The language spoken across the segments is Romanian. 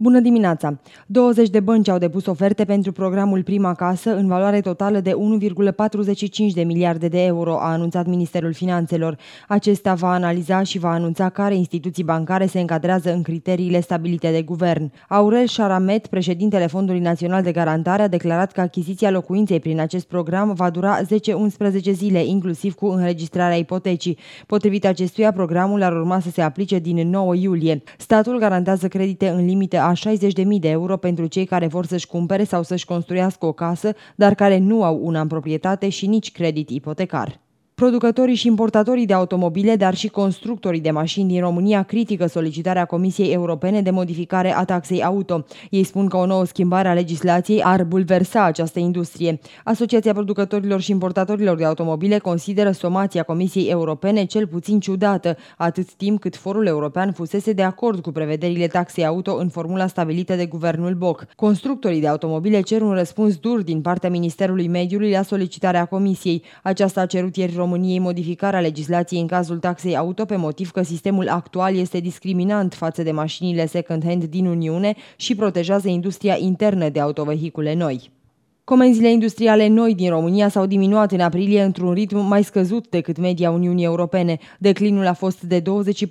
Bună dimineața! 20 de bănci au depus oferte pentru programul Prima Casă în valoare totală de 1,45 de miliarde de euro, a anunțat Ministerul Finanțelor. Acesta va analiza și va anunța care instituții bancare se încadrează în criteriile stabilite de guvern. Aurel Șaramet, președintele Fondului Național de Garantare, a declarat că achiziția locuinței prin acest program va dura 10-11 zile, inclusiv cu înregistrarea ipotecii. Potrivit acestuia, programul ar urma să se aplice din 9 iulie. Statul garantează credite în limite a 60.000 de euro pentru cei care vor să-și cumpere sau să-și construiască o casă, dar care nu au una în proprietate și nici credit ipotecar. Producătorii și importatorii de automobile, dar și constructorii de mașini din România critică solicitarea Comisiei Europene de modificare a taxei auto. Ei spun că o nouă schimbare a legislației ar bulversa această industrie. Asociația producătorilor și importatorilor de automobile consideră somația Comisiei Europene cel puțin ciudată, atât timp cât Forul European fusese de acord cu prevederile taxei auto în formula stabilită de guvernul Boc. Constructorii de automobile cer un răspuns dur din partea Ministerului Mediului la solicitarea Comisiei. Aceasta a cerut ieri României modificarea legislației în cazul taxei auto pe motiv că sistemul actual este discriminant față de mașinile second-hand din Uniune și protejează industria internă de autovehicule noi. Comenzile industriale noi din România s-au diminuat în aprilie într-un ritm mai scăzut decât media Uniunii Europene. Declinul a fost de 24%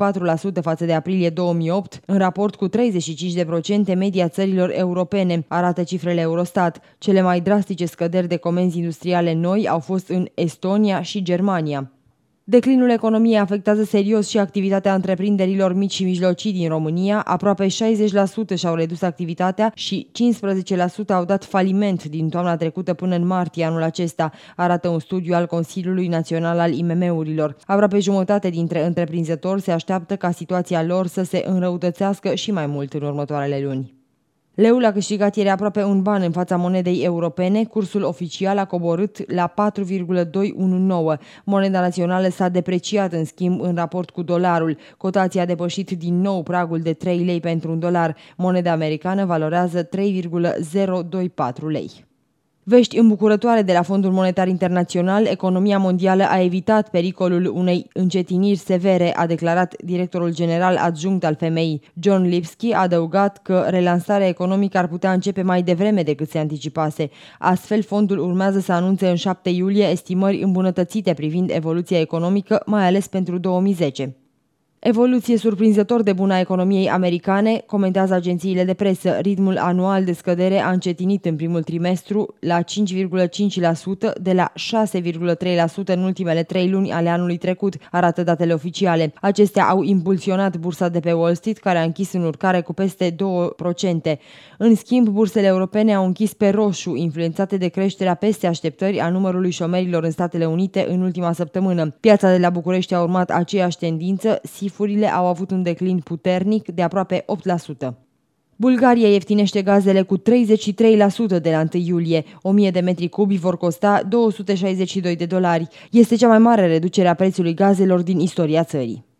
față de aprilie 2008, în raport cu 35% media țărilor europene, arată cifrele Eurostat. Cele mai drastice scăderi de comenzi industriale noi au fost în Estonia și Germania. Declinul economiei afectează serios și activitatea întreprinderilor mici și mijlocii din România. Aproape 60% și-au redus activitatea și 15% au dat faliment din toamna trecută până în martie anul acesta, arată un studiu al Consiliului Național al IMM-urilor. Aproape jumătate dintre întreprinzători se așteaptă ca situația lor să se înrăutățească și mai mult în următoarele luni. Leul a câștigat ieri aproape un ban în fața monedei europene, cursul oficial a coborât la 4,219. Moneda națională s-a depreciat în schimb în raport cu dolarul. Cotația a depășit din nou pragul de 3 lei pentru un dolar. Moneda americană valorează 3,024 lei. Vești îmbucurătoare de la Fondul Monetar Internațional: economia mondială a evitat pericolul unei încetiniri severe, a declarat directorul general adjunct al FMI. John Lipsky a adăugat că relansarea economică ar putea începe mai devreme decât se anticipase. Astfel, fondul urmează să anunțe în 7 iulie estimări îmbunătățite privind evoluția economică, mai ales pentru 2010. Evoluție surprinzător de bună a economiei americane, comentează agențiile de presă. Ritmul anual de scădere a încetinit în primul trimestru la 5,5% de la 6,3% în ultimele 3 luni ale anului trecut, arată datele oficiale. Acestea au impulsionat bursa de pe Wall Street, care a închis în urcare cu peste 2%. În schimb, bursele europene au închis pe roșu, influențate de creșterea peste așteptări a numărului șomerilor în Statele Unite în ultima săptămână. Piața de la București a urmat aceeași tendință. Sifurile au avut un declin puternic de aproape 8%. Bulgaria ieftinește gazele cu 33% de la 1 iulie. 1000 de metri cubi vor costa $262. Este cea mai mare reducere a prețului gazelor din istoria țării.